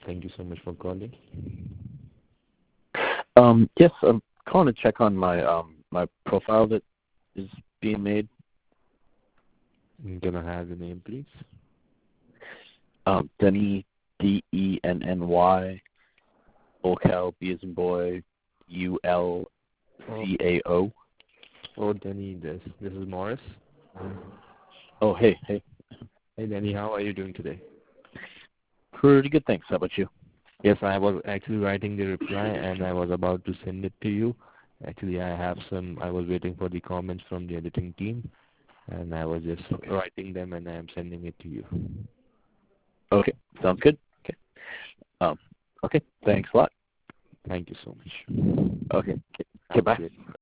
Thank you so much for calling. Yes, I'm calling to check on my profile that is being made. Can I have the name, please? Denny, Denny, Ulcao, B as in boy, Ulcao. Oh, Danny, this is Morris. Oh, hey. Hey, Danny, how are you doing today? Pretty good, thanks. How about you? Yes, I was actually writing the reply, and I was about to send it to you. Actually, I was waiting for the comments from the editing team, and I was just writing them, and I am sending it to you. Okay, sounds good. Okay, thanks a lot. Thank you so much. Okay, Have a bye. great